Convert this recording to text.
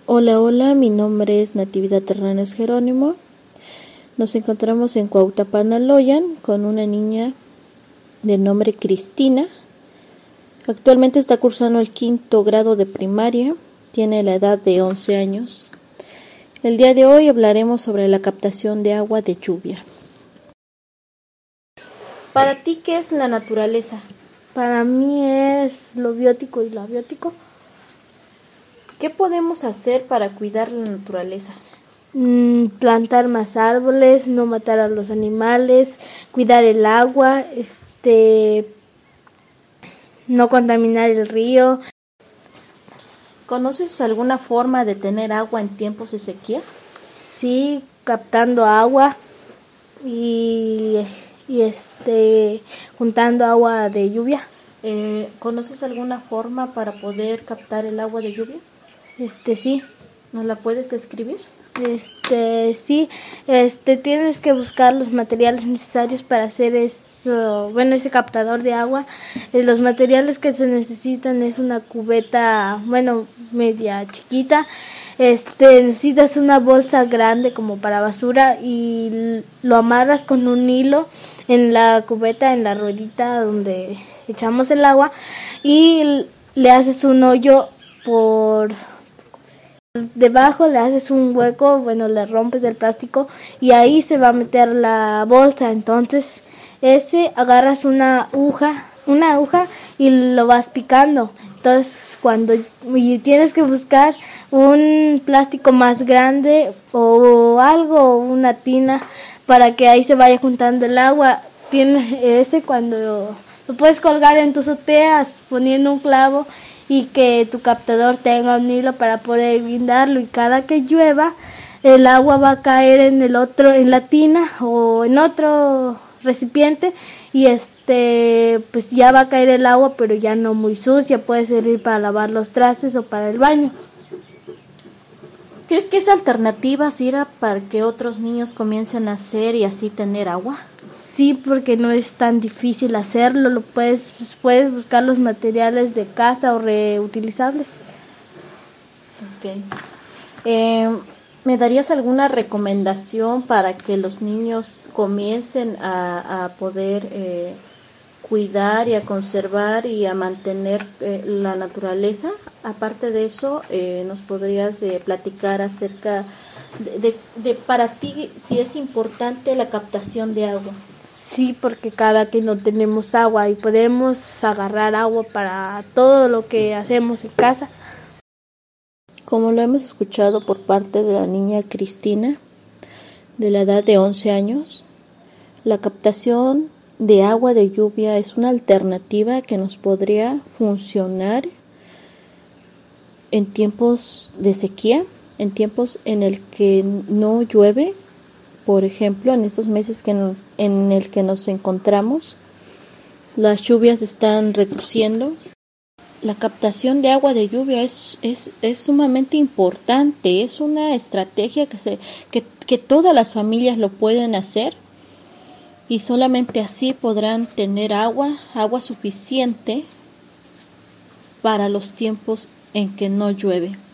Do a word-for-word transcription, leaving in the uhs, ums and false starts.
Hola, hola, mi nombre es Natividad Hernández Jerónimo. Nos encontramos en Cuautapan-Aloyan con una niña de nombre Cristina. Actualmente está cursando el quinto grado de primaria, tiene la edad de once años. El día de hoy hablaremos sobre la captación de agua de lluvia. Para ti, ¿qué es la naturaleza? Para mí es lo biótico y lo abiótico. ¿Qué podemos hacer para cuidar la naturaleza? Mm, plantar más árboles, no matar a los animales, cuidar el agua, este, no contaminar el río. ¿Conoces alguna forma de tener agua en tiempos de sequía? Sí, captando agua y, y este, juntando agua de lluvia. Eh, ¿Conoces alguna forma para poder captar el agua de lluvia? Este, sí. ¿Nos la puedes describir? Este, sí, este, tienes que buscar los materiales necesarios para hacer eso, bueno, ese captador de agua. Eh, los materiales que se necesitan es una cubeta, bueno, media chiquita. Este, necesitas una bolsa grande como para basura y lo amarras con un hilo en la cubeta, en la ruedita donde echamos el agua, y le haces un hoyo por debajo, le haces un hueco, bueno, le rompes el plástico y ahí se va a meter la bolsa. Entonces ese agarras una aguja, una aguja y lo vas picando. Entonces cuando y tienes que buscar un plástico más grande o algo, una tina, para que ahí se vaya juntando el agua. Tienes ese cuando lo puedes colgar en tus azoteas poniendo un clavo y que tu captador tenga un hilo para poder guindarlo, y cada que llueva el agua va a caer en el otro, en la tina o en otro recipiente, y este pues ya va a caer el agua, pero ya no muy sucia, puede servir para lavar los trastes o para el baño. ¿Crees que esa alternativa sirva para que otros niños comiencen a hacer y así tener agua? Sí, porque no es tan difícil hacerlo, lo puedes, puedes buscar los materiales de casa o reutilizables. Okay. Eh, ¿Me darías alguna recomendación para que los niños comiencen a, a poder eh, cuidar y a conservar y a mantener eh, la naturaleza? Aparte de eso, eh, ¿nos podrías eh, platicar acerca de, de, de para ti si es importante la captación de agua? Sí, porque cada que no tenemos agua y podemos agarrar agua para todo lo que hacemos en casa. Como lo hemos escuchado por parte de la niña Cristina, de la edad de once años, la captación de agua de lluvia es una alternativa que nos podría funcionar en tiempos de sequía, en tiempos en el que no llueve. Por ejemplo, en estos meses que nos, en el que nos encontramos, las lluvias están reduciendo. La captación de agua de lluvia es, es, es sumamente importante, es una estrategia que, se, que, que todas las familias lo pueden hacer, y solamente así podrán tener agua, agua suficiente para los tiempos en que no llueve.